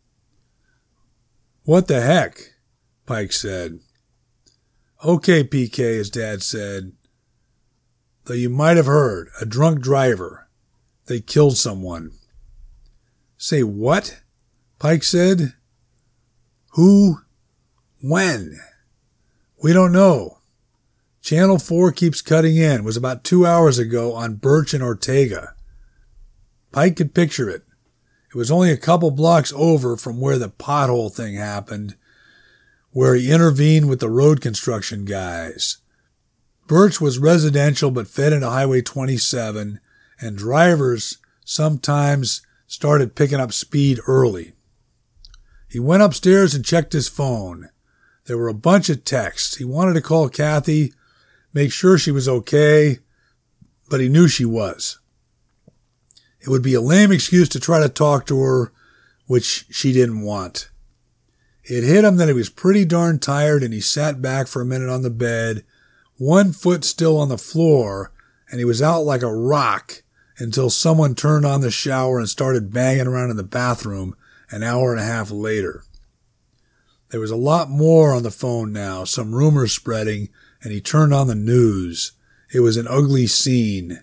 What the heck? Pike said. Okay, PK, his dad said. Though you might have heard, a drunk driver. They killed someone. Say what? Pike said. Who? When? We don't know. Channel 4 keeps cutting in. It was about 2 hours ago on Birch and Ortega. Pike could picture it. It was only a couple blocks over from where the pothole thing happened, where he intervened with the road construction guys. Birch was residential but fed into Highway 27, and drivers sometimes started picking up speed early. He went upstairs and checked his phone. There were a bunch of texts. He wanted to call Kathy, make sure she was okay, but he knew she was. It would be a lame excuse to try to talk to her, which she didn't want. It hit him that he was pretty darn tired, and he sat back for a minute on the bed, one foot still on the floor, and he was out like a rock until someone turned on the shower and started banging around in the bathroom an hour and a half later. There was a lot more on the phone now, some rumors spreading, and he turned on the news. It was an ugly scene.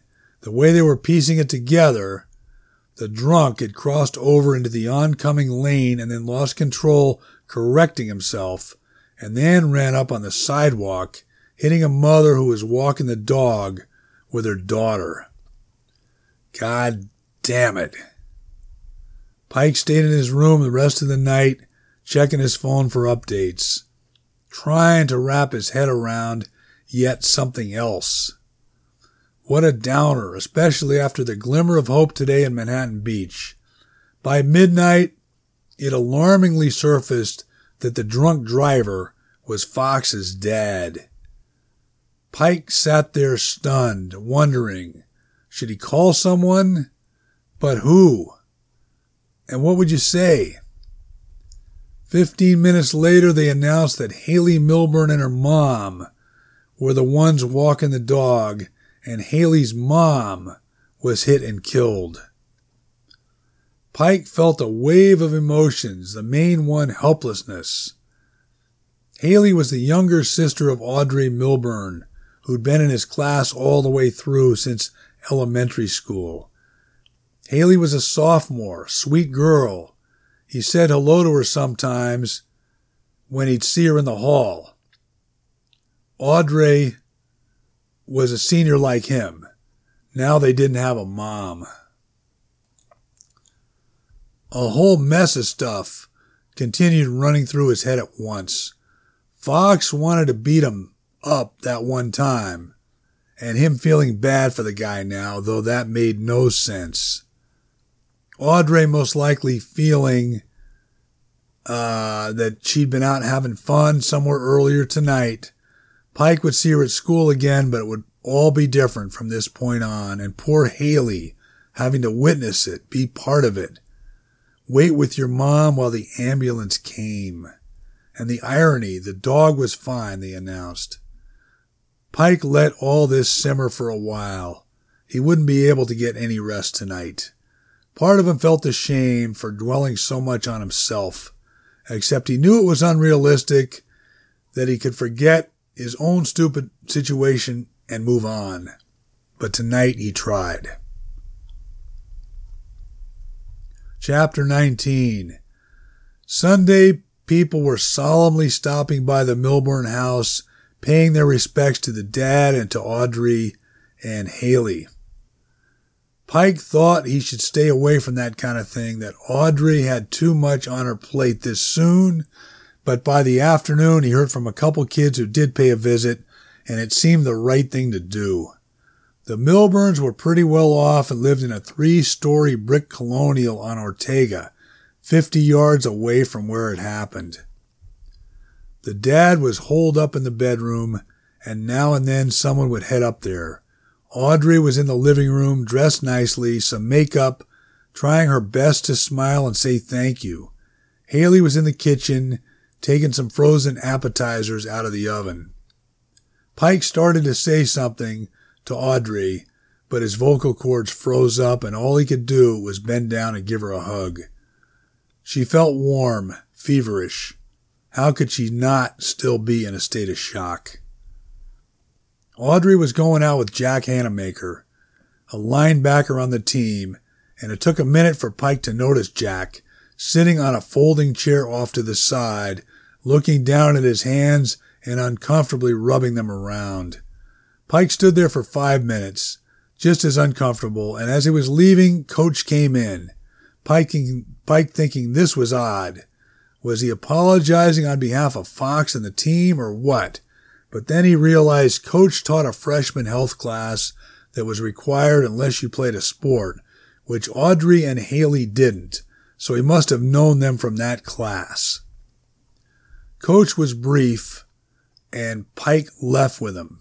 The way they were piecing it together, the drunk had crossed over into the oncoming lane and then lost control, correcting himself, and then ran up on the sidewalk, hitting a mother who was walking the dog with her daughter. God damn it. Pike stayed in his room the rest of the night, checking his phone for updates, trying to wrap his head around yet something else. What a downer, especially after the glimmer of hope today in Manhattan Beach. By midnight, it alarmingly surfaced that the drunk driver was Fox's dad. Pike sat there stunned, wondering, should he call someone? But who? And what would you say? 15 minutes later, they announced that Haley Milburn and her mom were the ones walking the dog, and Haley's mom was hit and killed. Pike felt a wave of emotions, the main one helplessness. Haley was the younger sister of Audrey Milburn, who'd been in his class all the way through since elementary school. Haley was a sophomore, sweet girl. He said hello to her sometimes when he'd see her in the hall. Audrey was a senior like him. Now they didn't have a mom. A whole mess of stuff continued running through his head at once. Fox wanted to beat him up that one time, and him feeling bad for the guy now, though that made no sense. Audrey most likely feeling that she'd been out having fun somewhere earlier tonight. Pike would see her at school again, but it would all be different from this point on, and poor Haley having to witness it, be part of it. Wait with your mom while the ambulance came. And the irony, the dog was fine, they announced. Pike let all this simmer for a while. He wouldn't be able to get any rest tonight. Part of him felt ashamed for dwelling so much on himself, except he knew it was unrealistic, that he could forget his own stupid situation and move on. But tonight he tried. Chapter 19. Sunday, people were solemnly stopping by the Milburn house, paying their respects to the dad and to Audrey and Haley. Pike thought he should stay away from that kind of thing, that Audrey had too much on her plate this soon, but by the afternoon he heard from a couple kids who did pay a visit, and it seemed the right thing to do. The Milburns were pretty well off and lived in a 3-story brick colonial on Ortega, 50 yards away from where it happened. The dad was holed up in the bedroom, and now and then someone would head up there. Audrey was in the living room, dressed nicely, some makeup, trying her best to smile and say thank you. Haley was in the kitchen, taking some frozen appetizers out of the oven. Pike started to say something to Audrey, but his vocal cords froze up, and all he could do was bend down and give her a hug. She felt warm, feverish. How could she not still be in a state of shock? Audrey was going out with Jack Hanamaker, a linebacker on the team, and it took a minute for Pike to notice Jack, sitting on a folding chair off to the side, looking down at his hands and uncomfortably rubbing them around. Pike stood there for 5 minutes, just as uncomfortable, and as he was leaving, Coach came in. Pike thinking this was odd. Was he apologizing on behalf of Fox and the team, or what? But then he realized Coach taught a freshman health class that was required unless you played a sport, which Audrey and Haley didn't, so he must have known them from that class. Coach was brief, and Pike left with him.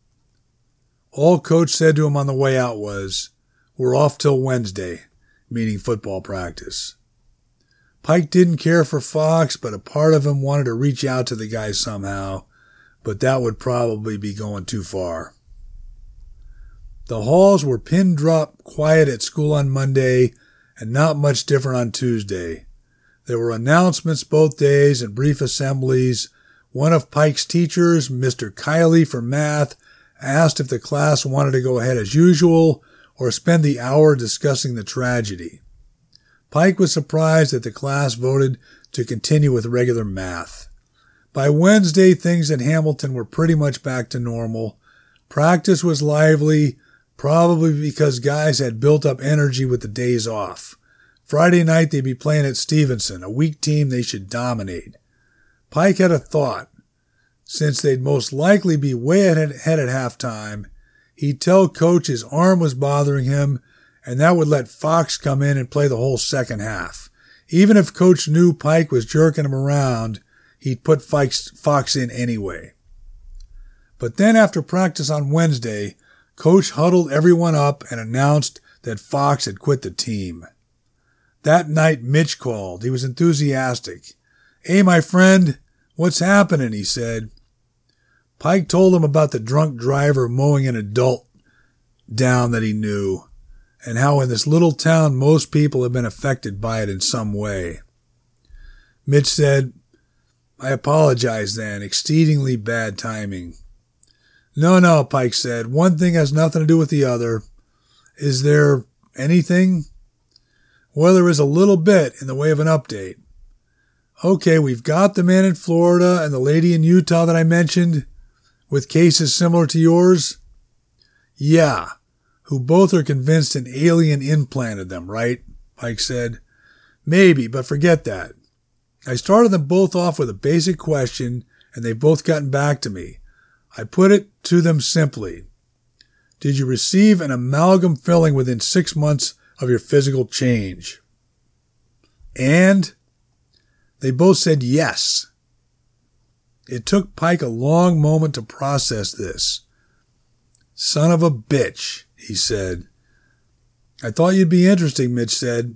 All Coach said to him on the way out was, "We're off till Wednesday," meaning football practice. Pike didn't care for Fox, but a part of him wanted to reach out to the guy somehow, but that would probably be going too far. The halls were pin-drop quiet at school on Monday and not much different on Tuesday. There were announcements both days and brief assemblies. One of Pike's teachers, Mr. Kiley for math, asked if the class wanted to go ahead as usual or spend the hour discussing the tragedy. Pike was surprised that the class voted to continue with regular math. By Wednesday, things at Hamilton were pretty much back to normal. Practice was lively, probably because guys had built up energy with the days off. Friday night, they'd be playing at Stevenson, a weak team they should dominate. Pike had a thought. Since they'd most likely be way ahead at halftime, he'd tell Coach his arm was bothering him, and that would let Fox come in and play the whole second half. Even if Coach knew Pike was jerking him around, he'd put Fox in anyway. But then after practice on Wednesday, Coach huddled everyone up and announced that Fox had quit the team. That night, Mitch called. He was enthusiastic. "Hey, my friend, what's happening?" he said. Pike told him about the drunk driver mowing an adult down that he knew, and how in this little town most people have been affected by it in some way. Mitch said, "I apologize then. Exceedingly bad timing." No, Pike said. "One thing has nothing to do with the other. Is there anything?" "Well, there is a little bit in the way of an update. Okay, we've got the man in Florida and the lady in Utah that I mentioned, with cases similar to yours." "Yeah, who both are convinced an alien implanted them, right?" Pike said. "Maybe, but forget that. I started them both off with a basic question, and they've both gotten back to me. I put it to them simply. Did you receive an amalgam filling within 6 months of your physical change?" And they both said yes. It took Pike a long moment to process this. "Son of a bitch," he said. "I thought you'd be interesting," Mitch said.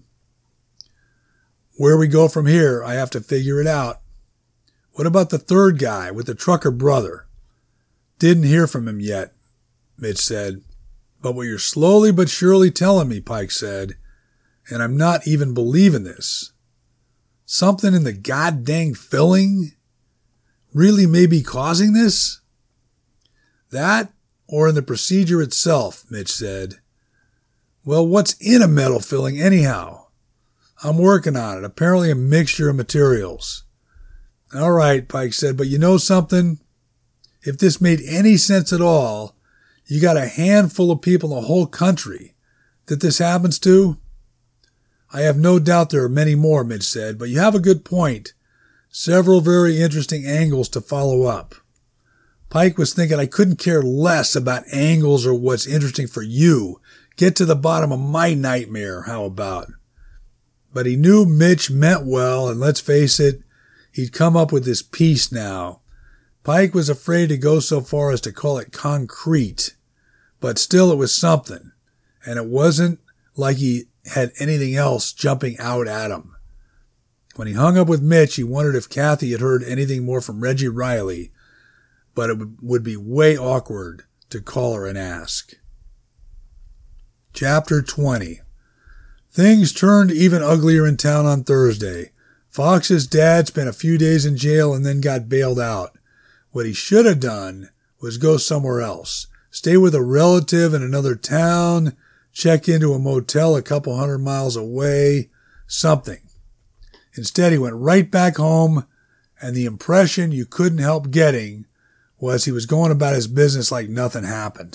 "Where we go from here, I have to figure it out." "What about the third guy with the trucker brother?" "Didn't hear from him yet," Mitch said. "But what you're slowly but surely telling me," Pike said, "and I'm not even believing this. Something in the goddamn filling really may be causing this?" "That, or in the procedure itself," Mitch said. "Well, what's in a metal filling anyhow?" "I'm working on it. Apparently a mixture of materials." "All right," Pike said, "but you know something? If this made any sense at all, you got a handful of people in the whole country that this happens to." "I have no doubt there are many more," Mitch said, "but you have a good point. Several very interesting angles to follow up." Pike was thinking, I couldn't care less about angles or what's interesting for you. Get to the bottom of my nightmare, how about? But he knew Mitch meant well, and let's face it, he'd come up with this piece now. Pike was afraid to go so far as to call it concrete, but still it was something, and it wasn't like he had anything else jumping out at him. When he hung up with Mitch, he wondered if Kathy had heard anything more from Reggie Riley, but it would be way awkward to call her and ask. Chapter 20. Things turned even uglier in town on Thursday. Fox's dad spent a few days in jail and then got bailed out. What he should have done was go somewhere else, stay with a relative in another town, check into a motel a couple 100 miles away, something. Instead, he went right back home, and the impression you couldn't help getting was he was going about his business like nothing happened.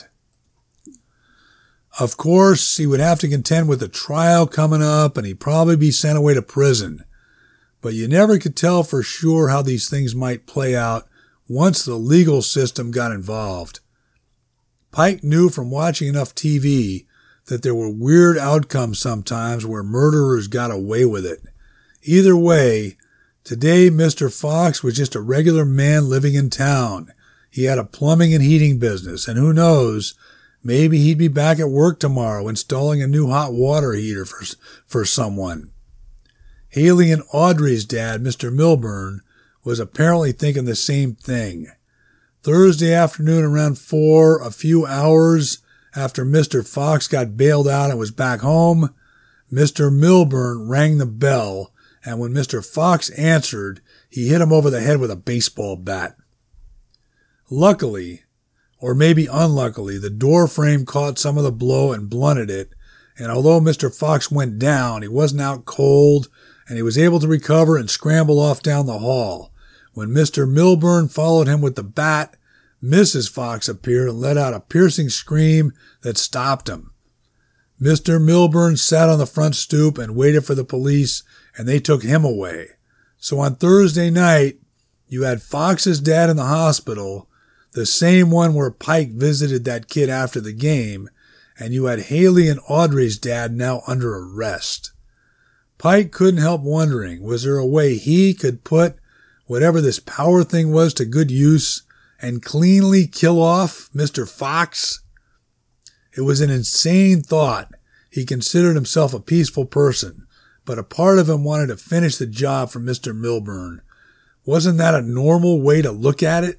Of course, he would have to contend with a trial coming up, and he'd probably be sent away to prison. But you never could tell for sure how these things might play out once the legal system got involved. Pike knew from watching enough TV that there were weird outcomes sometimes where murderers got away with it. Either way, today Mr. Fox was just a regular man living in town. He had a plumbing and heating business, and who knows, maybe he'd be back at work tomorrow installing a new hot water heater for someone. Haley and Audrey's dad, Mr. Milburn, was apparently thinking the same thing. Thursday afternoon around 4, a few hours after Mr. Fox got bailed out and was back home, Mr. Milburn rang the bell, and when Mr. Fox answered, he hit him over the head with a baseball bat. Luckily, Or maybe unluckily, the door frame caught some of the blow and blunted it, and although Mr. Fox went down, he wasn't out cold, and he was able to recover and scramble off down the hall. When Mr. Milburn followed him with the bat, Mrs. Fox appeared and let out a piercing scream that stopped him. Mr. Milburn sat on the front stoop and waited for the police, and they took him away. So on Thursday night, you had Fox's dad in the hospital, the same one where Pike visited that kid after the game, and you had Haley and Audrey's dad now under arrest. Pike couldn't help wondering, was there a way he could put whatever this power thing was to good use and cleanly kill off Mr. Fox? It was an insane thought. He considered himself a peaceful person, but a part of him wanted to finish the job for Mr. Milburn. Wasn't that a normal way to look at it?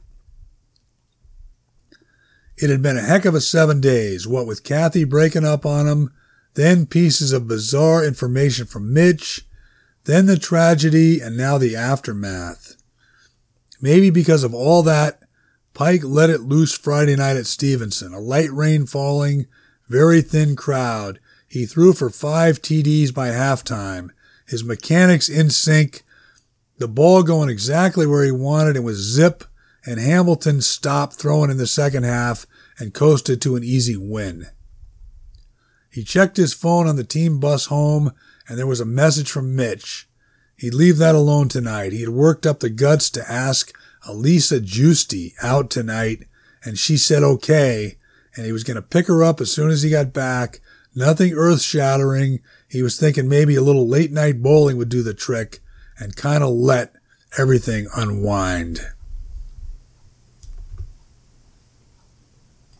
It had been a heck of a 7 days, what with Kathy breaking up on him, then pieces of bizarre information from Mitch, then the tragedy, and now the aftermath. Maybe because of all that, Pike let it loose Friday night at Stevenson. A light rain falling, very thin crowd. He threw for 5 TDs by halftime. His mechanics in sync, the ball going exactly where he wanted and was zip, and Hamilton stopped throwing in the second half and coasted to an easy win. He checked his phone on the team bus home, and there was a message from Mitch. He'd leave that alone tonight. He had worked up the guts to ask Elisa Giusti out tonight, and she said okay, and he was going to pick her up as soon as he got back. Nothing earth-shattering. He was thinking maybe a little late-night bowling would do the trick, and kind of let everything unwind.